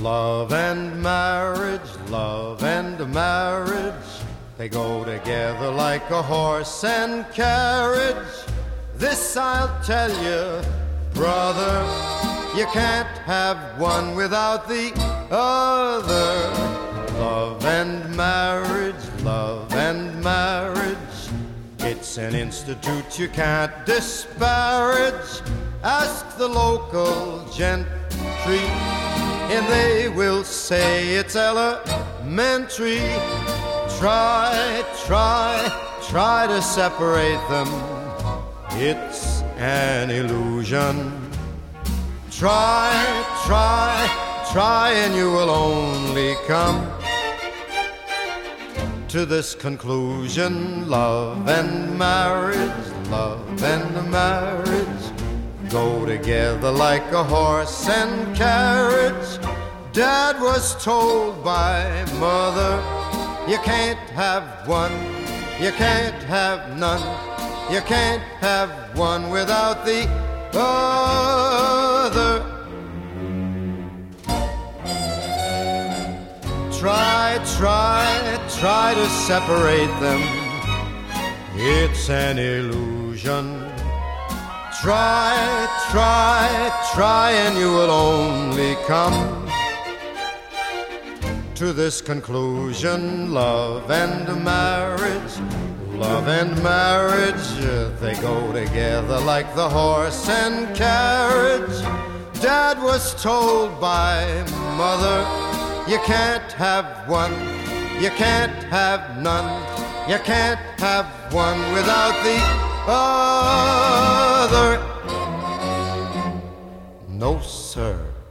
Love and marriage, they go together like a horse and carriage. This I'll tell you, brother, you can't have one without the other. Love and marriage, it's an institute you can't disparage. Ask the local gentry, and they will say it's elementary. Try to separate them. It's an illusion. Try, and you will only come to this conclusion. Love and marriage go together like a horse and carriage. Dad was told by mother, you can't have one, you can't have none, you can't have one without the other. Try to separate them. It's an illusion. Try, and you will only come to this conclusion. Love and marriage, they go together like the horse and carriage. Dad was told by mother, you can't have one, you can't have none, you can't have one without the other. No, sir.